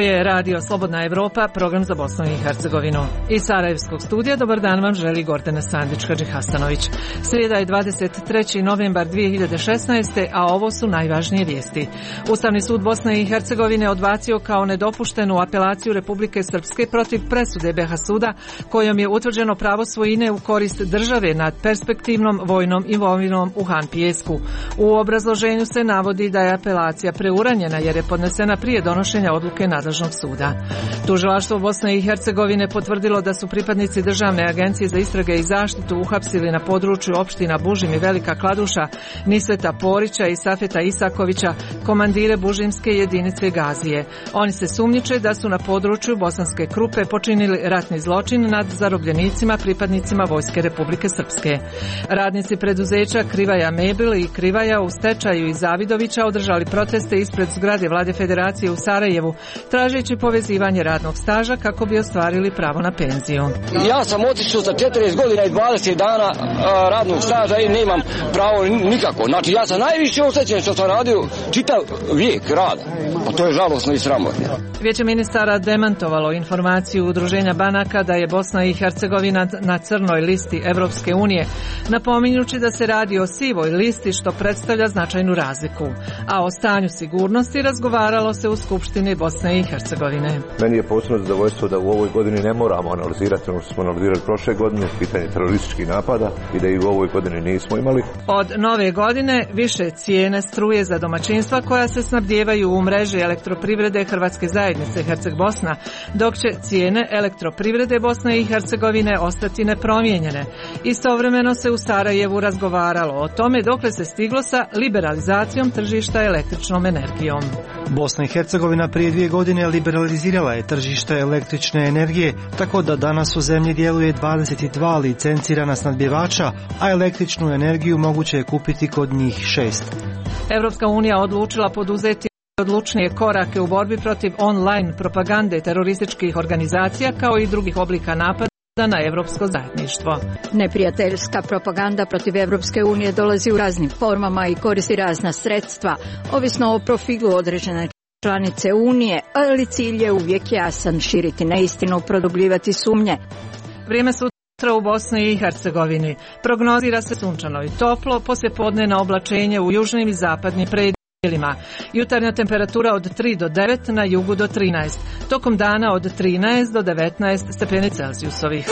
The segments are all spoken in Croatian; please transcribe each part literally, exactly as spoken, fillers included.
je Radio Slobodna Evropa, program za Bosnu i Hercegovinu. Iz Sarajevskog studija dobar dan vam želi Gordana Sandić-Hadžihasanović. Srijeda je dvadeset treći novembar dvije hiljade šesnaeste. a ovo su najvažnije vijesti. Ustavni sud Bosne i Hercegovine odbacio kao nedopuštenu apelaciju Republike Srpske protiv presude B H suda kojom je utvrđeno pravo svojine u korist države nad perspektivnom vojnom imovinom u Han Pijesku. U obrazloženju se navodi da je apelacija preuranjena jer je podnesena prije donošenja odluke nadležnog suda. Tužilaštvo Bosne i Hercegovine potvrdilo da su pripadnici Državne agencije za istrage i zaštitu uhapsili na području opština Bužim i Velika Kladuša Nisveta Porića i Safeta Isakovića, komandire bužimske jedinice Gazije. Oni se sumnjiče da su na području Bosanske Krupe počinili ratni zločin nad zarobljenicima pripadnicima Vojske Republike Srpske. Radnici preduzeća Krivaja Mebel i Krivaja u stečaju iz Zavidovića održali proteste ispred zgrade Vlade Federacije u Sarajevu, tražeći povezivanje radnog staža kako bi ostvarili pravo na penziju. Ja sam otišao sa četrdeset godina i dvadeset dana a, radnog staža i nemam pravo nikako. Znači ja sam najviše oštećen što sam radio čitav vijek rada. A to je žalosno i sramotno. Vijeće ministara demantovalo informaciju Udruženja banaka da je Bosna i Hercegovina na crnoj listi Evropske unije, napominjući da se radi o sivoj listi što predstavlja značajnu razliku. A o stanju sigurnosti razgovaralo se u Skupštini Bosne i Hercegovine. Meni je posebno zadovoljstvo da u ovoj godini ne moramo analizirati ono što smo analizirali prošle godine, pitanje terorističkih napada, i da i u ovoj godini nismo imali. Od nove godine više cijene struje za domaćinstva koja se snabdijevaju u mreži elektroprivrede Hrvatske zajednice Herceg Bosna, dok će cijene elektroprivrede Bosne i Hercegovine ostati nepromijenjene. Istovremeno se u Sarajevu razgovaralo o tome dokle se stiglo sa liberalizacijom tržišta električnom energijom. Bosna i Hercegovina prije dvije godine liberalizirala je tržište električne energije, tako da danas u zemlji djeluje dvadeset dva licencirana snabdjevača, a električnu energiju moguće je kupiti kod njih šest. Evropska unija odlučila poduzeti odlučnije korake u borbi protiv online propagande terorističkih organizacija kao i drugih oblika napada na evropsko zajedništvo. Neprijateljska propaganda protiv Evropske unije dolazi u raznim formama i koristi razna sredstva, ovisno o profilu određene članice Unije, ali cilj je uvijek jasan: širiti neistinu, produbljivati sumnje. Vrijeme sutra u Bosni i Hercegovini. Prognozira se sunčano i toplo, poslijepodnevno oblačenje u južnim i zapadnim predjelima. Jutarnja temperatura od tri do devet, na jugu do trinaest. Tokom dana od trinaest do devetnaest stepeni Celzijusovih.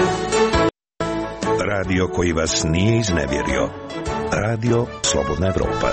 Radio koji vas nije iznevjerio. Radio Slobodna Evropa.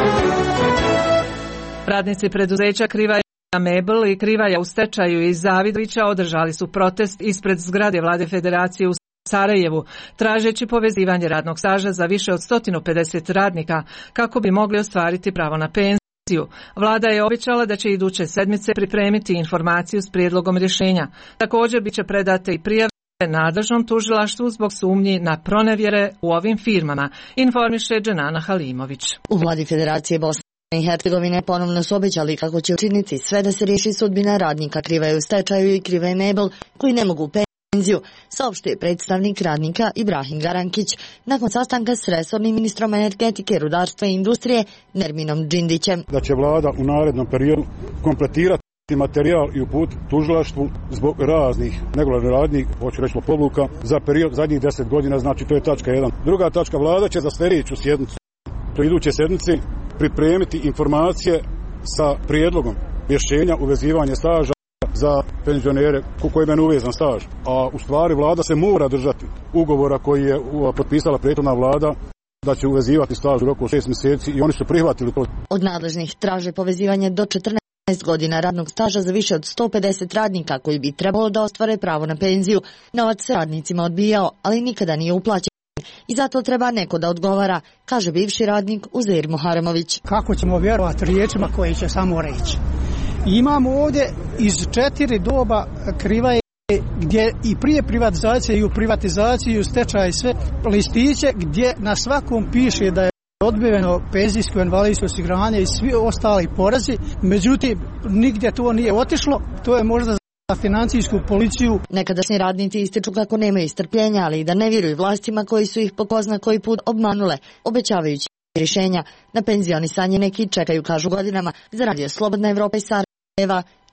Radnici preduzeća Krivaja Mebel i Krivaja u stečaju iz Zavidovića održali su protest ispred zgrade Vlade Federacije u Sarajevu, tražeći povezivanje radnog staža za više od sto pedeset radnika kako bi mogli ostvariti pravo na penziju. Vlada je obećala da će iduće sedmice pripremiti informaciju s prijedlogom rješenja. Također bit će predate i prijave nadležnom tužilaštvu zbog sumnji na pronevjere u ovim firmama, informiše Dženana Halimović. U Vladi Federacije Bosne i Hercegovine ponovno su obećali kako će učiniti sve da se riješi sudbina radnika Krivaja u stečaju i Krivaja Mebel koji ne mogu penziju, saopštuje predstavnik radnika Ibrahim Garankić nakon sastanka s resornim ministrom energetike, rudarstva i industrije Nerminom Džindićem. Da će vlada u narednom periodu kompletirati materijal i uputiti tužilaštvu zbog raznih negolarnih radnji, hoću reći lopovluka, za period zadnjih deset godina, znači to je tačka jedan. Druga tačka, vlada će za sljedeću sjednicu, to iduće sedmice, pripremiti informacije sa prijedlogom rješenja uvezivanja staža za penzionere kojima je uvezan staž. A u stvari vlada se mora držati ugovora koji je potpisala prethodna vlada da će uvezivati staž u roku šest mjeseci i oni su prihvatili to. Od nadležnih traže povezivanje do četrnaest godina radnog staža za više od sto pedeset radnika koji bi trebalo da ostvare pravo na penziju. Novac se radnicima odbijao, ali nikada nije uplaćen. I zato treba neko da odgovara, kaže bivši radnik Uzeir Muharemović. Kako ćemo vjerovati riječima koje će samo reći? Imamo ovdje iz četiri doba Krivaje gdje i prije privatizacije i u privatizaciji i u stečaju i sve listiće gdje na svakom piše da je odbijeno penzijsko invalidsko osiguranje i svi ostali porezi, međutim nigdje to nije otišlo, to je možda za financijsku policiju. Nekadašnji radnici ističu kako nemaju strpljenja, ali i da ne vjeruju vlastima koji su ih po ko zna koji put obmanule, obećavajući rješenja. Na penzionisanje neki čekaju, kažu, godinama. Za Radio Slobodna Evropa i Sarajeva,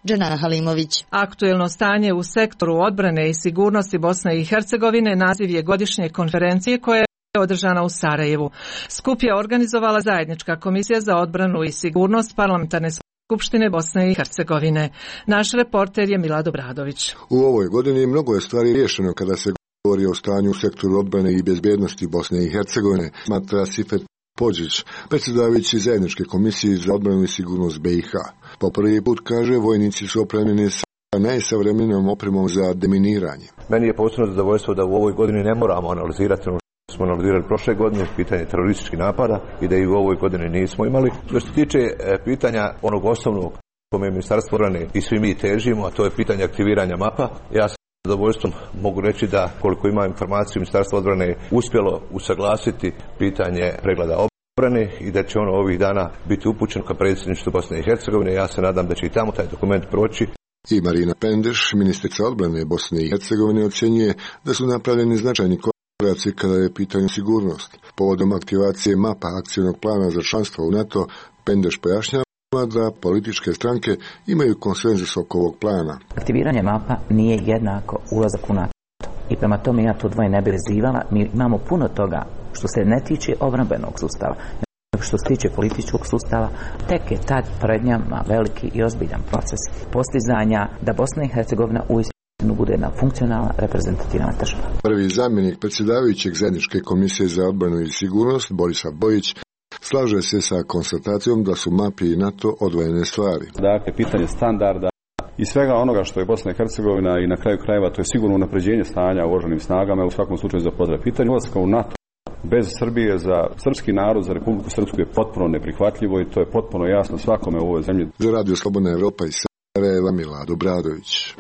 Dženana Halimović. Aktuelno stanje u sektoru odbrane i sigurnosti Bosne i Hercegovine naziv je godišnje konferencije koja je održana u Sarajevu. Skup je organizovala zajednička komisija za odbranu i sigurnost parlamentarne Skupštine Bosne i Hercegovine. Naš reporter je Milad Obradović. U ovoj godini mnogo je stvari riješeno kada se govori o stanju u sektoru odbrane i bezbjednosti Bosne i Hercegovine, smatra Sifet Pođić, predsjedavajući zajedničke komisije za odbranu i sigurnost B i H. Po prvi put, kaže, vojnici su opremljeni sa najsavremenijom opremom za deminiranje. Meni je posebno zadovoljstvo da u ovoj godini ne moramo analizirati ono što smo analizirali prošle godine, pitanje terorističkih napada, i da i u ovoj godini nismo imali. Što se tiče pitanja onog osnovnog kome je Ministarstvo obrane i svi mi težimo, a to je pitanje aktiviranja mapa, ja sa zadovoljstvom mogu reći da koliko ima informaciju Ministarstvo odbrane je uspjelo usaglasiti pitanje pregleda obrane i da će ono ovih dana biti upućeno ka predsjedništvu Bosne i Hercegovine. Ja se nadam da će i tamo taj dokument proći. I Marina Pendeš, ministrica odbrane Bosne i Hercegovine, ocjenjuje da su napravljeni značajni koraci kada je pitanje sigurnost. Povodom aktivacije mapa akcijnog plana za članstvo u NATO, Pendeš pojašnjava da političke stranke imaju konsenzus oko ovog plana. Aktiviranje mapa nije jednako ulazak u NATO. I prema tome ja to dvoje ne bi vezivala. Mi imamo puno toga što se ne tiče obrambenog sustava, što se tiče političkog sustava. Tek je tad pred njama veliki i ozbiljan proces postizanja da Bosna i Hercegovina uistinu bude jedna funkcionalna, reprezentativna država. Prvi zamjenik predsjedavajućeg zajedničke komisije za odbranu i sigurnost, Borisa Bojić, slaže se sa konstatacijom da su mapi i NATO odvojene stvari. Dakle, pitanje standarda i svega onoga što je Bosna i Hercegovina i na kraju krajeva to je sigurno unapređenje stanja u oružanim snagama, u svakom slučaju za potrebe. Pitanje ulaska u NATO bez Srbije za srpski narod, za Republiku Srpsku je potpuno neprihvatljivo i to je potpuno jasno svakome u ovoj zemlji. Za Radio Slobodna Evropa iz Sarajeva, Milad Obradović.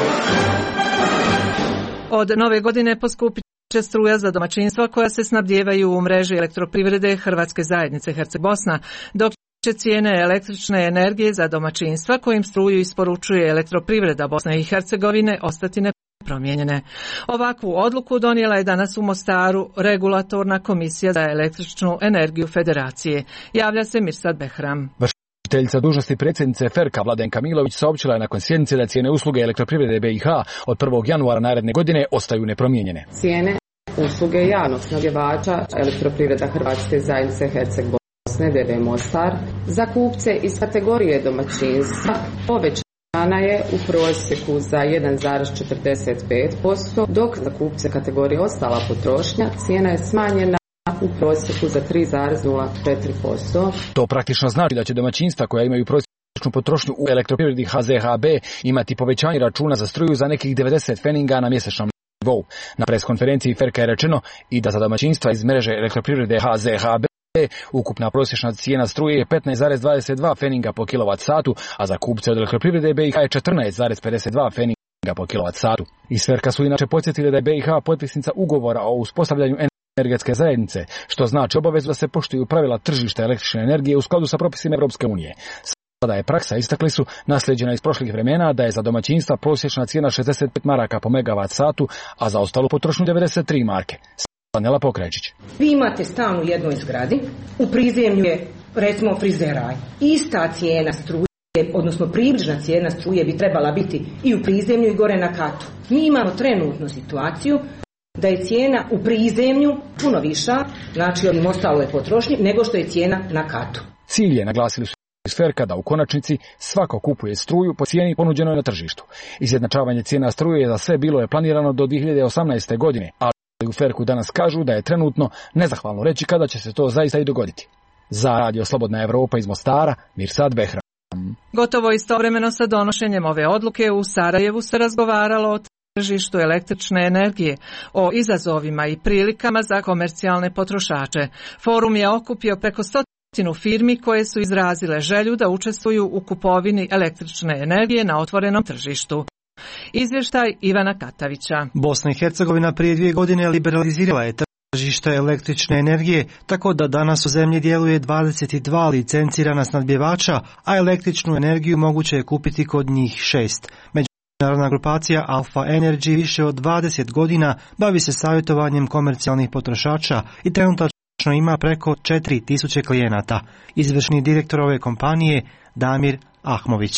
Od nove godine poskupit će struja za domaćinstva koja se snabdijevaju u mreži elektroprivrede Hrvatske zajednice Herceg-Bosna, dok će cijene električne energije za domaćinstva kojim struju isporučuje elektroprivreda Bosne i Hercegovine ostati nepromijenjene. Ovakvu odluku donijela je danas u Mostaru Regulatorna komisija za električnu energiju Federacije. Javlja se Mirsad Behram. Vršiteljica dužnosti predsjednice Ferka Vladenka Milović saopćila je nakon sjednice da cijene usluge elektroprivrede B i H od prvog januara naredne godine ostaju nepromijenjene. Cijene usluge javnog snabdjevača elektroprivreda Hrvatske zajednice Herceg-Bosne D D Mostar za kupce iz kategorije domaćinstva povećana je u prosjeku za jedan zarez četrdeset pet posto, dok za kupce kategorije ostala potrošnja cijena je smanjena u prosjeku za tri zarez nula četiri posto. To praktično znači da će domaćinstva koja imaju prosječnu potrošnju u elektroprivredi H Z H B imati povećanje računa za struju za nekih devedeset feninga na mjesečnom nivou. Na preskonferenciji Ferka je rečeno i da za domaćinstva iz mreže elektroprivrede H Z H B ukupna prosječna cijena struje je petnaest zarez dvadeset dva feninga po kilovat satu, a za kupce od elektroprivrede B i H je četrnaest zarez pedeset dva feninga po kilovat satu. Iz Ferka su inače podsjetili da je B i H potpisnica ugovora o uspostavljanju energetske zajednice, što znači obavezu da se poštuju pravila tržišta električne energije u skladu sa propisima Europske unije. Sada je praksa, istakli su, nasljeđena iz prošlih vremena da je za domaćinstva prosječna cijena šezdeset pet maraka po megavat satu, a za ostalu potrošnju devedeset tri marke. Nela Pokrajčić. Vi imate stan u jednoj zgradi, u prizemlju je recimo frizeraj. Ista cijena struje, odnosno približna cijena struje bi trebala biti i u prizemlju i gore na katu. Mi imamo trenutnu situaciju da je cijena u prizemlju puno viša, znači ovim ostaloj potrošnji, nego što je cijena na katu. Cilj je, naglasili su iz Ferka, da u konačnici svako kupuje struju po cijeni ponuđenoj na tržištu. Izjednačavanje cijena struje za sve bilo je planirano do dvije hiljade osamnaeste. godine, ali u Ferku danas kažu da je trenutno nezahvalno reći kada će se to zaista i dogoditi. Za Radio Slobodna Evropa iz Mostara, Mirsad Behram. Gotovo istovremeno sa donošenjem ove odluke u Sarajevu se razgovaralo o tržištu električne energije, o izazovima i prilikama za komercijalne potrošače. Forum je okupio preko stotinu firmi koje su izrazile želju da učestvuju u kupovini električne energije na otvorenom tržištu. Izvještaj Ivana Katavića. Bosna i Hercegovina prije dvije godine liberalizirala je tržište električne energije, tako da danas u zemlji djeluje dvadeset dva licencirana snabdjevača, a električnu energiju moguće je kupiti kod njih šest. Međunarodna grupacija Alfa Energy više od dvadeset godina bavi se savjetovanjem komercijalnih potrošača i trenutačno ima preko četiri tisuće klijenata. Izvršni direktor ove kompanije Damir Ahmović.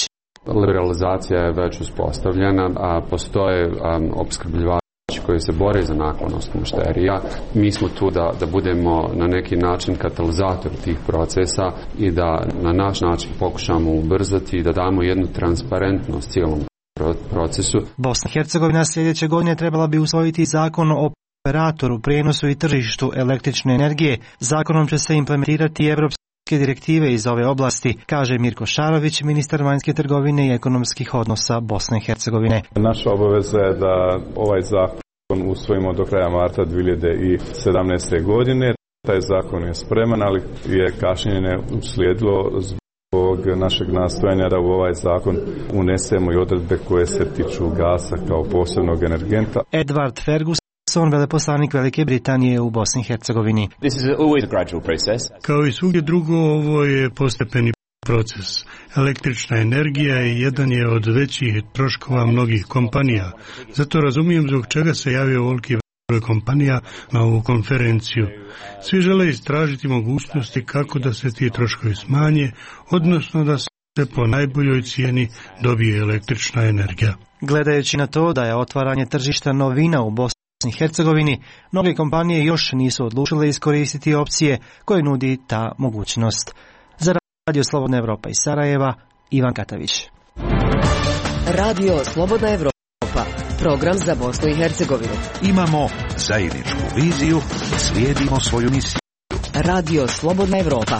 Liberalizacija je već uspostavljena, a postoje opskrbljivači koji se bore za naklonost mušterija. Mi smo tu da, da budemo na neki način katalizator tih procesa i da na naš način pokušamo ubrzati i da damo jednu transparentnost cijelom procesu. Bosna i Hercegovina sljedeće godine trebala bi usvojiti zakon o operatoru, prijenosu i tržištu električne energije. Zakonom će se implementirati evropske direktive iz ove oblasti, kaže Mirko Šarović, ministar vanjske trgovine i ekonomskih odnosa Bosne i Hercegovine. Naša obaveza je da ovaj zakon usvojimo do kraja marta dvije tisuće sedamnaeste. godine. Taj zakon je spreman, ali je kašnjenje uslijedilo zbog našeg nastojanja da u ovaj zakon unesemo i odredbe koje se tiču gasa kao posebnog energenta. Edward Ferguson, veleposlanik Velike Britanije u Bosni i Hercegovini. Kao i svugdje drugo, ovo je postepeni proces. Električna energija je jedan je od većih troškova mnogih kompanija. Zato razumijem zbog čega se javio ovoliki broj kompanija na ovu konferenciju. Svi žele istražiti mogućnosti kako da se ti troškovi smanje, odnosno da se po najboljoj cijeni dobije električna energija. Gledajući na to da je otvaranje tržišta novina u Bosni i Hercegovini, mnoge kompanije još nisu odlučile iskoristiti opcije koje nudi ta mogućnost. Za Radio Slobodna Evropa iz Sarajeva, Ivan Katavić. Radio Slobodna Evropa, program za Bosnu i Hercegovinu. Imamo zajedničku viziju, slijedimo svoju misiju. Radio Slobodna Evropa.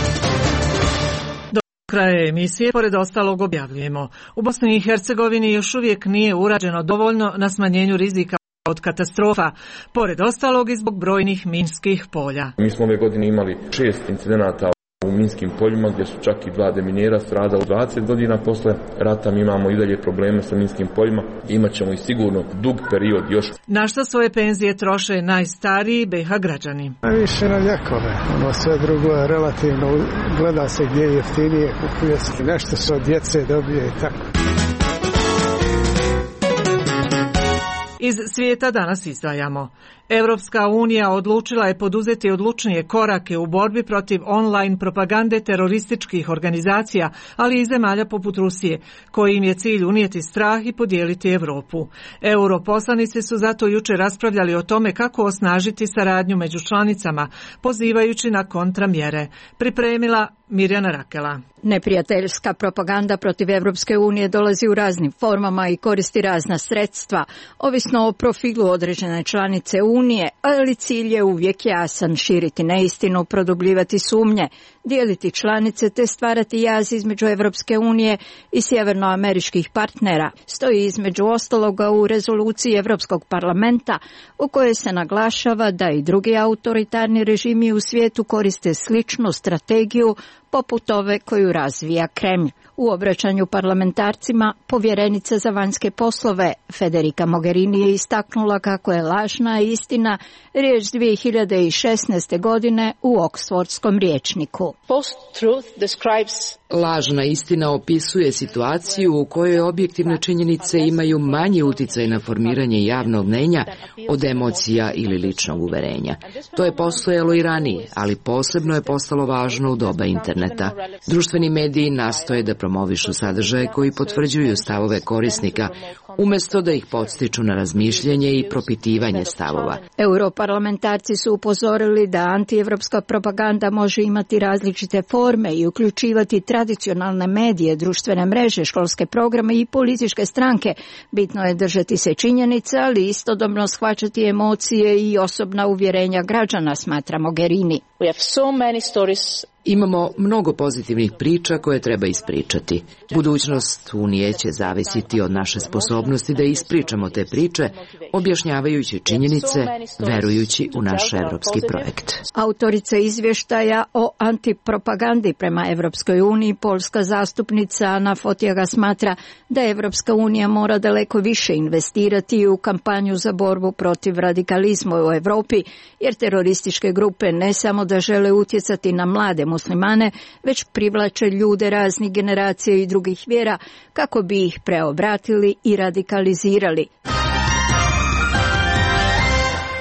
Do kraja emisije, pored ostalog, objavljujemo. U Bosni i Hercegovini još uvijek nije urađeno dovoljno na smanjenju rizika od katastrofa, pored ostalog i zbog brojnih minskih polja. Mi smo ove godine imali šest incidenata u minskim poljima gdje su čak i dva deminera stradala. dvadeset godina posle rata mi imamo i dalje probleme sa minskim poljima. Imaćemo i sigurno dug period još. Na što svoje penzije troše najstariji B iH građani? Najviše na lijekove. Ono sve drugo je relativno, gleda se gdje je jeftinije, kupuje se nešto se od djece dobije i tako. Iz svijeta danas izdvajamo. Europska unija odlučila je poduzeti odlučnije korake u borbi protiv online propagande terorističkih organizacija, ali i zemalja poput Rusije, kojim je cilj unijeti strah i podijeliti Europu. Europoslanici su zato jučer raspravljali o tome kako osnažiti saradnju među članicama, pozivajući na kontramjere. Pripremila Mirjana Rakela. Neprijateljska propaganda protiv Evropske unije dolazi u raznim formama i koristi razna sredstva, ovisno o profilu određene članice Unije, ali cilj je uvijek jasan: širiti neistinu, produbljivati sumnje, dijeliti članice te stvarati jaz između Evropske unije i sjevernoameričkih partnera. Stoji između ostaloga u rezoluciji Europskog parlamenta u kojoj se naglašava da i drugi autoritarni režimi u svijetu koriste sličnu strategiju poput ove koju razvija Kremlj. U obraćanju parlamentarcima povjerenica za vanjske poslove Federica Mogherini je istaknula kako je lažna istina riječ dvije hiljade šesnaeste. godine u Oksfordskom rječniku. Lažna istina opisuje situaciju u kojoj objektivne činjenice imaju manji utjecaj na formiranje javnog mnjenja od emocija ili ličnog uverenja. To je postojalo i ranije, ali posebno je postalo važno u doba interneta. Društveni mediji nastoje da promovišu sadržaje koji potvrđuju stavove korisnika, umjesto da ih podstiču na razmišljanje i propitivanje stavova. Europarlamentarci su upozorili da antievropska propaganda može imati različite forme i uključivati tradicionalne medije, društvene mreže, školske programe i političke stranke. Bitno je držati se činjenica, ali istodobno shvaćati emocije i osobna uvjerenja građana, smatra Mogherini. We have so many stories. Imamo mnogo pozitivnih priča koje treba ispričati. Budućnost Unije će zavisiti od naše sposobnosti da ispričamo te priče, objašnjavajući činjenice, verujući u naš evropski projekt. Autorica izvještaja o antipropagandi prema Evropskoj uniji, poljska zastupnica Ana Fotiga, smatra da Evropska unija mora daleko više investirati u kampanju za borbu protiv radikalizma u Europi, jer terorističke grupe ne samo da žele utjecati na mlade muslimane, već privlače ljude raznih generacija i drugih vjera kako bi ih preobratili i radikalizirali.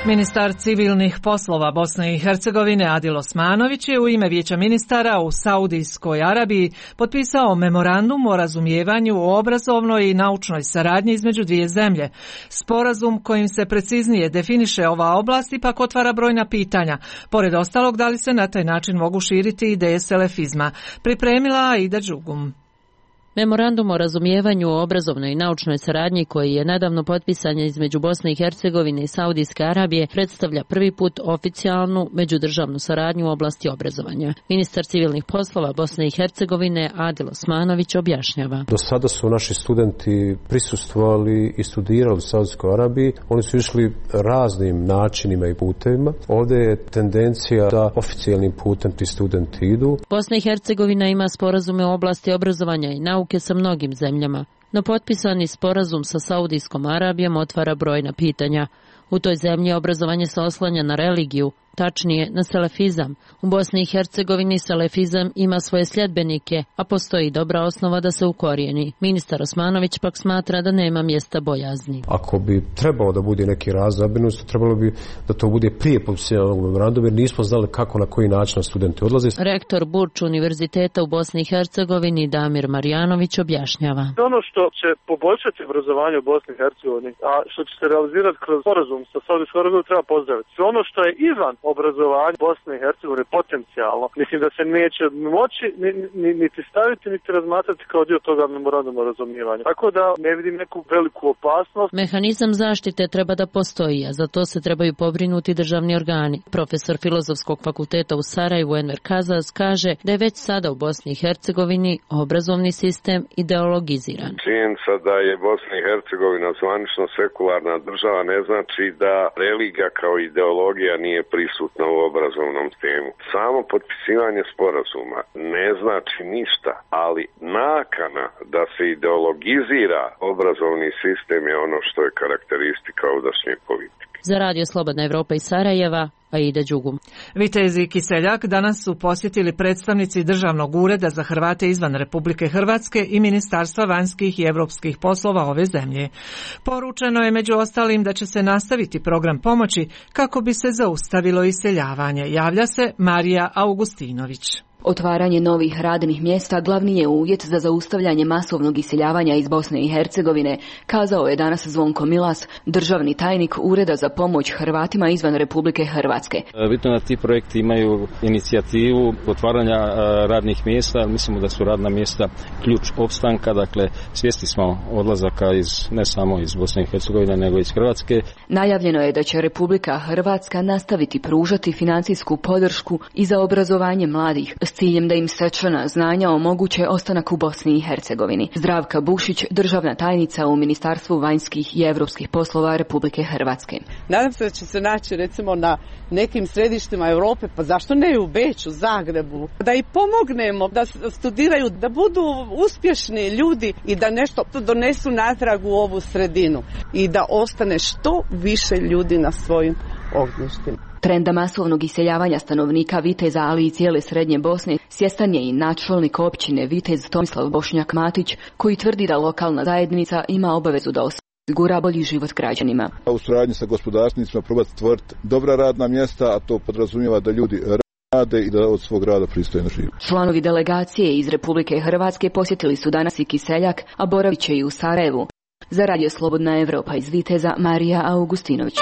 Ministar civilnih poslova Bosne i Hercegovine Adil Osmanović je u ime Vijeća ministara u Saudijskoj Arabiji potpisao memorandum o razumijevanju o obrazovnoj i naučnoj saradnji između dvije zemlje. Sporazum kojim se preciznije definiše ova oblast ipak otvara brojna pitanja. Pored ostalog, da li se na taj način mogu širiti ideje selefizma? Pripremila Aida Đugum. Memorandum o razumijevanju o obrazovnoj i naučnoj saradnji koji je nedavno potpisan između Bosne i Hercegovine i Saudijske Arabije predstavlja prvi put oficijalnu međudržavnu saradnju u oblasti obrazovanja. Ministar civilnih poslova Bosne i Hercegovine Adil Osmanović objašnjava. Do sada su naši studenti prisustvovali i studirali u Saudijskoj Arabiji. Oni su išli raznim načinima i putevima. Ovdje je tendencija da oficijalnim putem ti studenti idu. Bosna i Hercegovina ima sporazume u oblasti obrazovanja i nauke sa mnogim zemljama, no potpisani sporazum sa Saudijskom Arabijom otvara brojna pitanja. U toj zemlji obrazovanje se oslanja na religiju, tačnije na selefizam. U Bosni i Hercegovini selefizam ima svoje sljedbenike, a postoji dobra osnova da se ukorijeni. Ministar Osmanović pak smatra da nema mjesta bojazni. Ako bi trebalo da bude neki razlog zabrinutosti, trebalo bi da to bude prije potpisivanja ovog memoranduma, jer nismo znali kako, na koji način studenti odlaze. Rektor Burč Univerziteta u Bosni i Hercegovini Damir Marjanović objašnjava. Ono što će poboljšati obrazovanje u Bosni i Hercegovini, a što će se realizirati kroz sporazum sa Saudijskom Arabijom, treba pozdraviti. Ono što je izvan obrazovanja Bosne i Hercegovine potencijalno, mislim da se neće moći ni, ni, niti staviti, niti razmatrati kao dio toga memoranduma o razumijevanju. Tako da ne vidim neku veliku opasnost. Mehanizam zaštite treba da postoji, a za to se trebaju pobrinuti državni organi. Profesor Filozofskog fakulteta u Sarajevu Enver Kazas kaže da je već sada u Bosni i Hercegovini obrazovni sistem ideologiziran. Činjenica da je Bosna i Hercegovina zvanično sekularna država ne znači da religija kao ideologija nije prisutna u obrazovnom sistemu. Samo potpisivanje sporazuma ne znači ništa, ali nakana da se ideologizira obrazovni sistem je ono što je karakteristika ovdašnje politike. Za Radio Slobodna Evropa iz Sarajeva, Aida Đugum. Vitezi Kiseljak danas su posjetili predstavnici Državnog ureda za Hrvate izvan Republike Hrvatske i Ministarstva vanjskih i europskih poslova ove zemlje. Poručeno je među ostalim da će se nastaviti program pomoći kako bi se zaustavilo iseljavanje. Javlja se Marija Augustinović. Otvaranje novih radnih mjesta glavni je uvjet za zaustavljanje masovnog iseljavanja iz Bosne i Hercegovine, kazao je danas Zvonko Milas, državni tajnik Ureda za pomoć Hrvatima izvan Republike Hrvatske. Bitno da ti projekti imaju inicijativu otvaranja radnih mjesta, mislimo da su radna mjesta ključ opstanka, dakle svjesni smo odlazaka iz, ne samo iz Bosne i Hercegovine, nego iz Hrvatske. Najavljeno je da će Republika Hrvatska nastaviti pružati financijsku podršku i za obrazovanje mladih, s ciljem da im stečena znanja omoguće ostanak u Bosni i Hercegovini. Zdravka Bušić, državna tajnica u Ministarstvu vanjskih i europskih poslova Republike Hrvatske. Nadam se da će se naći recimo na nekim središtima Europe, pa zašto ne u Beču, Zagrebu, da i pomognemo da studiraju, da budu uspješni ljudi i da nešto donesu natrag u ovu sredinu i da ostane što više ljudi na svojim ognjištima. Trenda masovnog iseljavanja stanovnika Viteza, ali i cijele srednje Bosne, svjestan je i načelnik općine Vitez Tomislav Bošnjak Matić, koji tvrdi da lokalna zajednica ima obavezu da osigura bolji život građanima. U suradnji sa gospodarstvenicima probati stvoriti dobra radna mjesta, a to podrazumijeva da ljudi rade i da od svog rada pristojno žive. Članovi delegacije iz Republike Hrvatske posjetili su danas i Kiseljak, a boravit će i u Sarajevu. Za Radio Slobodna Evropa iz Viteza, Marija Augustinović.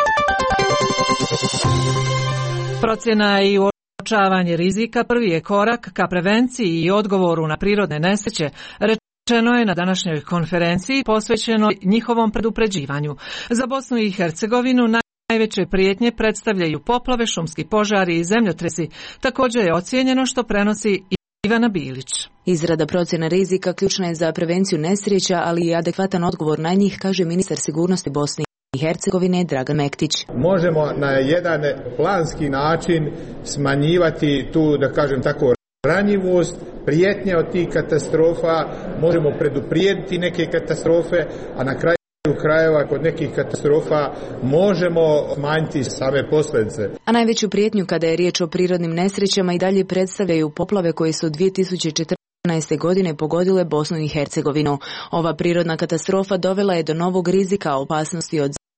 Procjena i uočavanje rizika prvi je korak ka prevenciji i odgovoru na prirodne nesreće, rečeno je na današnjoj konferenciji posvećenoj njihovom predupređivanju. Za Bosnu i Hercegovinu najveće prijetnje predstavljaju poplave, šumski požari i zemljotresi. Također je ocijenjeno što prenosi Ivana Bilić. Izrada procjena rizika ključna je za prevenciju nesreća, ali i adekvatan odgovor na njih, kaže ministar sigurnosti Bosne i Hercegovine Dragan Mektić. Možemo na jedan planski način smanjivati tu, da kažem tako, ranjivost, prijetnje od tih katastrofa, možemo preduprijediti neke katastrofe, a na kraju krajeva kod nekih katastrofa možemo smanjiti same posljedice. A najveću prijetnju kada je riječ o prirodnim nesrećama i dalje predstavljaju poplave koje su dvije tisuće četrnaeste. godine pogodile Bosnu i Hercegovinu. Ova prirodna katastrofa dovela je do novog rizika opasnosti od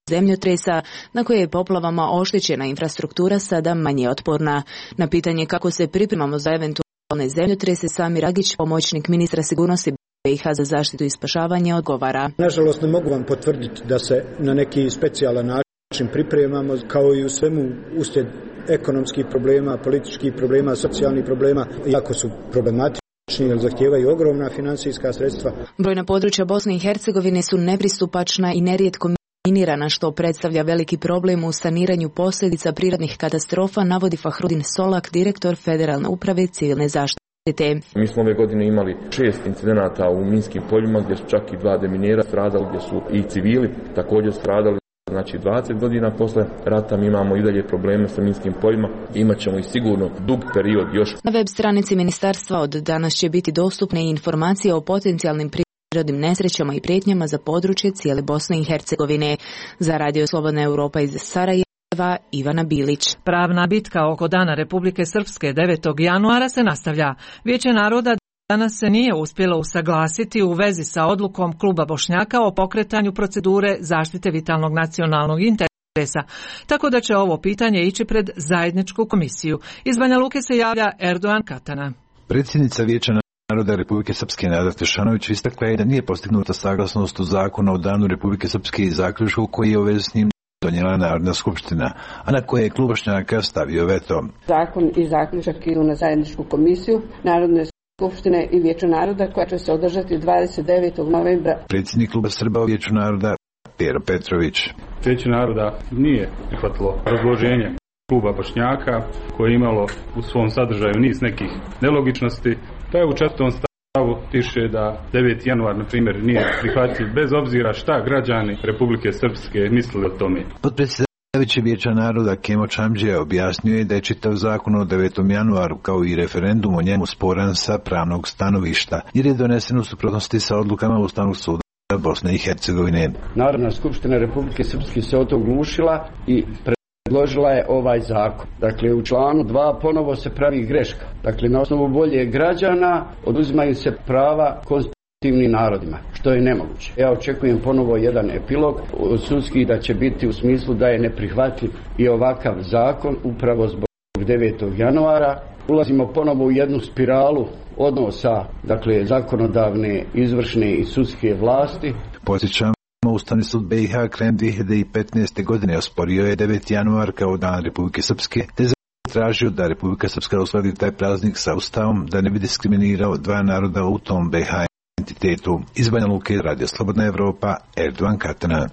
zemljotresa na koje je poplavama oštećena infrastruktura sada manje otporna. Na pitanje kako se pripremamo za eventualne zemljotrese, Samir Agić, pomoćnik ministra sigurnosti B i H za zaštitu i spašavanje, odgovara. Nažalost, ne mogu vam potvrditi da se na neki specijalan način pripremamo, kao i u svemu uslijed ekonomskih problema, političkih problema, socijalnih problema, jako su problematični jer zahtijevaju ogromna financijska sredstva. Brojna područja Bosne i Hercegovine su nepristupačna i nerijetko minirana, što predstavlja veliki problem u saniranju posljedica prirodnih katastrofa, navodi Fahrudin Solak, direktor Federalne uprave civilne zaštite. Mi smo ove godine imali šest incidenata u minskim poljima gdje su čak i dva deminera stradali, gdje su i civili također stradali. Znači dvadeset godina posle rata mi imamo i dalje probleme sa minskim poljima. Imaćemo i sigurno dug period još. Na web stranici ministarstva od danas će biti dostupne informacije o potencijalnim prirodnim nesrećama i prijetnjama za područje cijele Bosne i Hercegovine. Za Radio Slobodna Europa iz Sarajeva, Ivana Bilić. Pravna bitka oko Dana Republike Srpske devetog januara se nastavlja. Vijeće naroda danas se nije uspjelo usaglasiti u vezi sa odlukom Kluba Bošnjaka o pokretanju procedure zaštite vitalnog nacionalnog interesa, tako da će ovo pitanje ići pred zajedničku komisiju. Iz Banja Luke se javlja Erdogan Katana. Predsjednica Vijeća naroda Republike Srpske Nada Stešanović istakla je da nije postignuta saglasnost u zakonu o Danu Republike Srpske i zaključku koji je u vezi s njim donijela Narodna skupština, a na koje je Klub Bošnjaka stavio veto. Zakon i zaključak idu na zajedničku komisiju Narodne skupštine i Vijeća naroda koja će se održati dvadeset devetog novembra. Predsjednik Kluba Srba u Vijeću naroda Pero Petrović. Vijeće naroda nije prihvatilo razloženje Kluba Bošnjaka koje je imalo u svom sadržaju niz nekih nelogičnosti. To je u četvrtom stavu piše da deveti januar, na primjer, nije prihvatljiv bez obzira šta građani Republike Srpske mislili o tome. Predsjedavajući Vijeća naroda Kemo Čamđija objasnio je da je čitav zakon o devetom januaru kao i referendum o njemu sporan sa pravnog stanovišta, jer je donesen u suprotnosti sa odlukama Ustavnog suda Bosne i Hercegovine. Narodna skupština Republike Srpske se o to oglušila i predložila je ovaj zakon. Dakle, u članu dva ponovo se pravi greška. Dakle, na osnovu volje građana oduzimaju se prava konstitutivnim narodima, što je nemoguće. Ja očekujem ponovo jedan epilog sudski da će biti u smislu da je neprihvatljiv i ovakav zakon upravo zbog devetog januara. Ulazimo ponovo u jednu spiralu odnosa, dakle, zakonodavne, izvršne i sudske vlasti. Podsjećam, Ustavni sud B i H krajem dvije hiljade petnaeste. godine osporio je deveti januar kao Dan Republike Srpske, te tražio da Republika Srpska uskladi taj praznik sa Ustavom da ne bi diskriminirao dva naroda u tom B i H entitetu. Iz Banja Luke, Radio Slobodna Evropa, Erdogan Katana.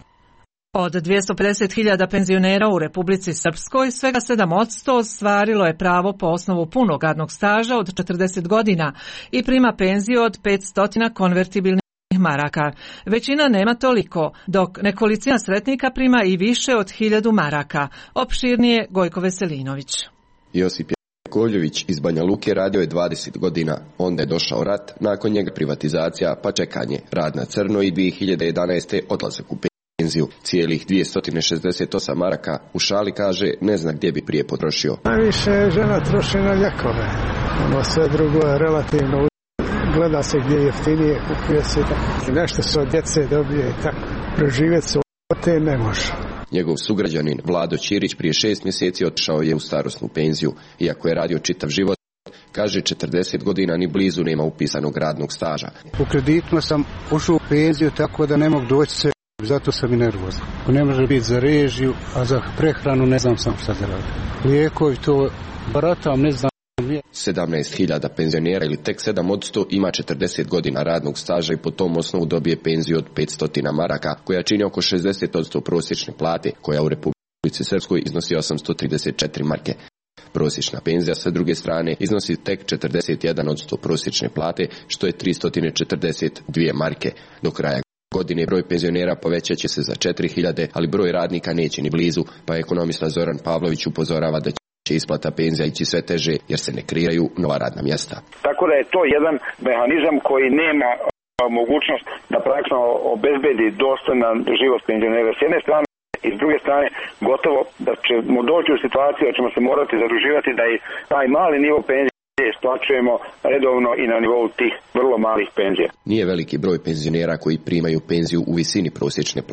Od dvjesto pedeset hiljada penzionera u Republici Srpskoj svega sedam posto ostvarilo je pravo po osnovu punog radnog staža od četrdeset godina i prima penziju od petsto konvertibilnih maraka. Većina nema toliko, dok nekolicina sretnika prima i više od hiljadu maraka. Opširnije Gojko Veselinović. Josip Jakovljević iz Banja Luke radio je dvadeset godina. Onda je došao rat, nakon njega privatizacija, pa čekanje, rad na crno i dvije hiljade jedanaeste. odlazak u penziju. Cijelih dvjesto šezdeset osam maraka. U šali kaže, ne zna gdje bi prije potrošio. Najviše žena troši na ljekove. Ono sve drugo je relativno. Gleda se gdje je jeftinije, kupuje se nešto se od djece dobije i tako. Preživjeti se od te ne može. Njegov sugrađanin Vlado Ćirić prije šest mjeseci otišao je u starosnu penziju. Iako je radio čitav život, kaže četrdeset godina ni blizu nema upisanog radnog staža. U kreditima sam ušao u penziju tako da ne mogu doći se, zato sam i nervozan. Ne može biti za režiju, a za prehranu ne znam sam šta da radim. Lijekovi to baratam, ne znam. sedamnaest hiljada penzionera ili tek sedam posto ima četrdeset godina radnog staža i po tom osnovu dobije penziju od petsto maraka, koja čini oko šezdeset posto prosječne plate, koja u Republici Srpskoj iznosi osamsto trideset četiri marke. Prosječna penzija sa druge strane iznosi tek četrdeset jedan posto prosječne plate, što je tristo četrdeset dvije marke. Do kraja godine broj penzionera povećat će se za četiri hiljade, ali broj radnika neće ni blizu, pa ekonomista Zoran Pavlović upozorava da će isplata penzija ići sve teže jer se ne kreiraju nova radna mjesta. Tako da je to jedan mehanizam koji nema mogućnost da praktično obezbedi dostojan život penzionera s jedne strane i s druge strane gotovo da ćemo doći u situaciju da ćemo se morati zaduživati da i taj mali nivo penzije isplaćujemo redovno i na nivou tih vrlo malih penzija. Nije veliki broj penzionera koji primaju penziju u visini prosječne plate,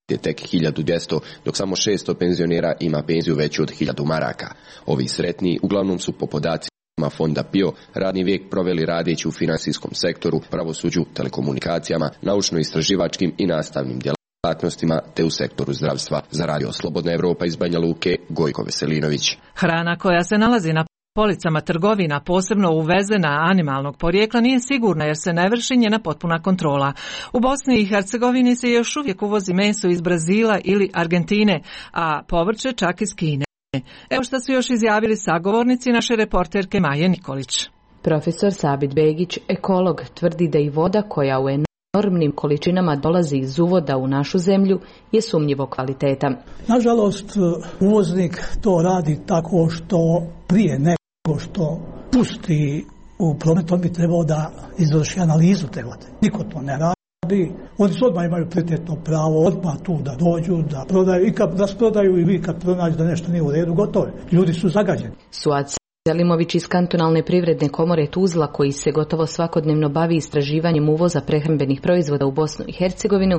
je tek hiljadu dvjesto, dok samo šesto penzionera ima penziju veću od hiljadu maraka. Ovi sretni uglavnom su po podacima Fonda P I O radni vijek proveli radeći u finansijskom sektoru, pravosuđu, telekomunikacijama, naučno-istraživačkim i nastavnim djelatnostima te u sektoru zdravstva. Za Radio Slobodna Evropa iz Banja Luke, Gojko Veselinović. Hrana koja se nalazi na policama trgovina, posebno uvezena animalnog porijekla, nije sigurna jer se ne vrši njena potpuna kontrola. U Bosni i Hercegovini se još uvijek uvozi meso iz Brazila ili Argentine, a povrće čak iz Kine. Evo što su još izjavili sagovornici naše reporterke Maje Nikolić. Profesor Sabit Begić, ekolog, tvrdi da i voda koja u enormnim količinama dolazi iz uvoda u našu zemlju je sumnjivo kvaliteta. Nažalost, uvoznik to radi tako što prije nego što pusti u promet, on bi trebao da izvrši analizu te vode. Niko to ne radi. Oni su odmah imaju prioritetno pravo odmah tu da dođu, da prodaju i kad rasprodaju i vi kad pronađu da nešto nije u redu, gotovo. Ljudi su zagađeni. Suad Selimović iz kantonalne privredne komore Tuzla, koji se gotovo svakodnevno bavi istraživanjem uvoza prehrambenih proizvoda u Bosnu i Hercegovinu,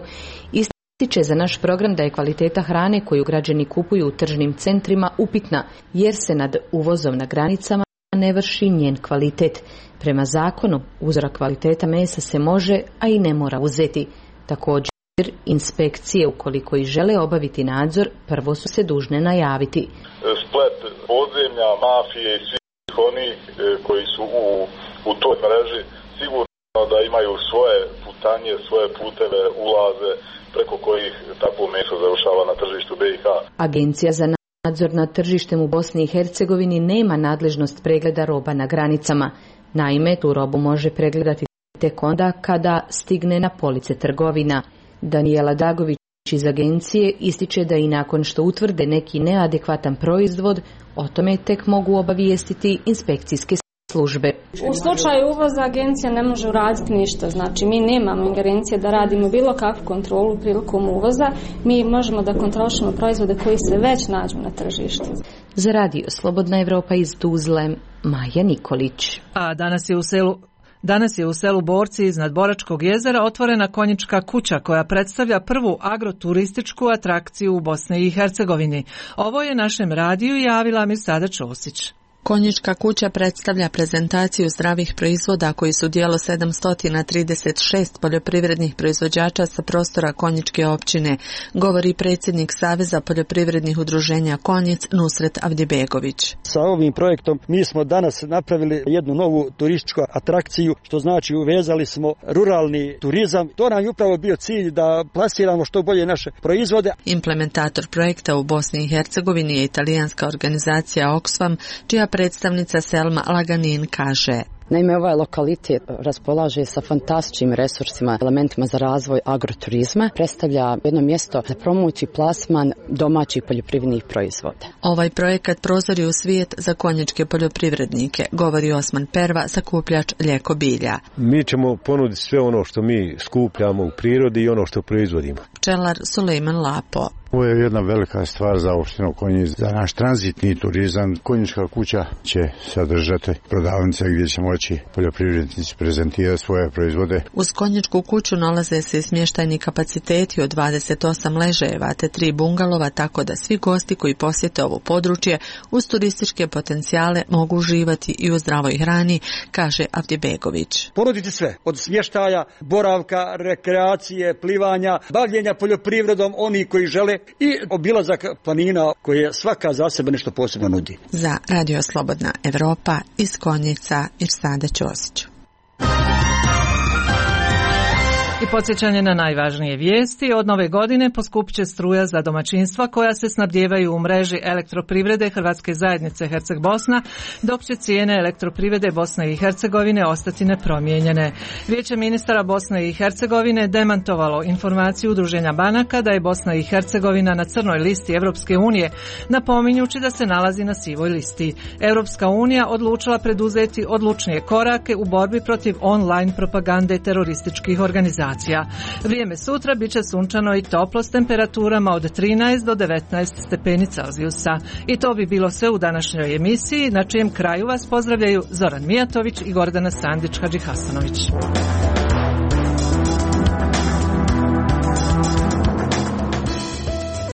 ističe za naš program da je kvaliteta hrane koju građani kupuju u tržnim centrima upitna, jer se nad uvozom na granicama ne vrši njen kvalitet. Prema zakonu, uzorak kvaliteta mesa se može, a i ne mora uzeti. Također, inspekcije, ukoliko i žele obaviti nadzor, prvo su se dužne najaviti. Splet podzemlja, mafije i svih oni koji su u, u toj mreži sigurno da imaju svoje putanje, svoje puteve, ulaze preko kojih takvo meso završava na tržištu B i H. Agencija za nadzor nad tržištem u Bosni i Hercegovini nema nadležnost pregleda roba na granicama. Naime, tu robu može pregledati tek onda kada stigne na police trgovina. Danijela Dagović iz agencije ističe da i nakon što utvrde neki neadekvatan proizvod, o tome tek mogu obavijestiti inspekcijske službe. U slučaju uvoza agencija ne može uraditi ništa, znači mi nemamo ingerencije da radimo bilo kakvu kontrolu prilikom uvoza, mi možemo da kontrolišemo proizvode koji se već nađu na tržištu. Za Radio Slobodna Evropa iz Tuzle, Maja Nikolić. A danas je u selu Danas je u selu Borci iznad Boračkog jezera otvorena konjička kuća koja predstavlja prvu agroturističku atrakciju u Bosni i Hercegovini. Ovo je našem radiju javila Mirsada Ćosić. Konjička kuća predstavlja prezentaciju zdravih proizvoda koji su dijelo sedamsto trideset šest poljoprivrednih proizvođača sa prostora Konjičke općine, govori predsjednik Saveza poljoprivrednih udruženja Konjic Nusret Avdibegović. Sa ovim projektom mi smo danas napravili jednu novu turističku atrakciju, što znači uvezali smo ruralni turizam. To nam je upravo bio cilj da plasiramo što bolje naše proizvode. Implementator projekta u Bosni i Hercegovini je italijanska organizacija Oxfam, čija predstavnica Selma Laganin kaže: Naime, ovaj lokalitet raspolaže sa fantastičnim resursima, elementima za razvoj agroturizma, predstavlja jedno mjesto za promociju i plasman domaćih poljoprivrednih proizvoda. Ovaj projekat prozor je u svijet za konjičke poljoprivrednike, govori Osman Perva, sakupljač Ljeko bilja. Mi ćemo ponuditi sve ono što mi skupljamo u prirodi i ono što proizvodimo. Pčelar Sulejman Lapo. Ovo je jedna velika stvar za opštinu Konjic, za naš tranzitni turizam. Konjička kuća će sadržati prodavnice gdje će moći poljoprivrednici prezentirati svoje proizvode. Uz konjičku kuću nalaze se smještajni kapaciteti od dvadeset osam ležajeva te tri bungalova, tako da svi gosti koji posjete ovo područje uz turističke potencijale mogu uživati i u zdravoj hrani, kaže Avdibegović. Ponuditi sve, od smještaja, boravka, rekreacije, plivanja, bavljenja poljoprivredom, oni koji žele, i obilazak planina koje svaka za sebe nešto posebno nudi. Za Radio Slobodna Evropa iz Konjica Mirsada Ćosić. I podsjećanje na najvažnije vijesti. Od nove godine poskupit će struja za domaćinstva koja se snabdijevaju u mreži elektroprivrede Hrvatske zajednice Herceg Bosna, dok će cijene elektroprivrede Bosne i Hercegovine ostati nepromijenjene. Vijeće ministara Bosne i Hercegovine demantovalo informaciju Udruženja banaka da je Bosna i Hercegovina na crnoj listi Europske unije, napominjući da se nalazi na sivoj listi. Europska unija odlučila preduzeti odlučnije korake u borbi protiv online propagande terorističkih organizacija. Vrijeme sutra bit će sunčano i toplo s temperaturama od trinaest do devetnaest stepeni Celzijusa. I to bi bilo sve u današnjoj emisiji, na čijem kraju vas pozdravljaju Zoran Mijatović i Gordana Sandić Hadžihasanović.